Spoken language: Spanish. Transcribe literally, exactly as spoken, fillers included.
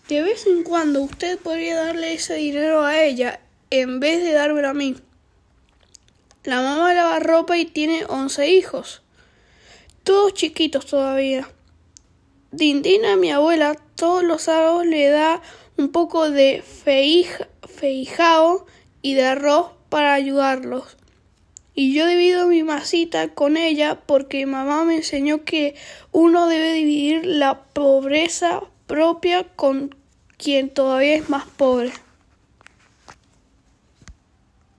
De vez en cuando usted podría darle ese dinero a ella en vez de dármelo a mí. La mamá lava ropa y tiene once hijos, todos chiquitos todavía. Dindina, mi abuela, todos los sábados le da un poco de feij- feijao y de arroz para ayudarlos. Y yo divido mi masita con ella porque mamá me enseñó que uno debe dividir la pobreza propia con quien todavía es más pobre.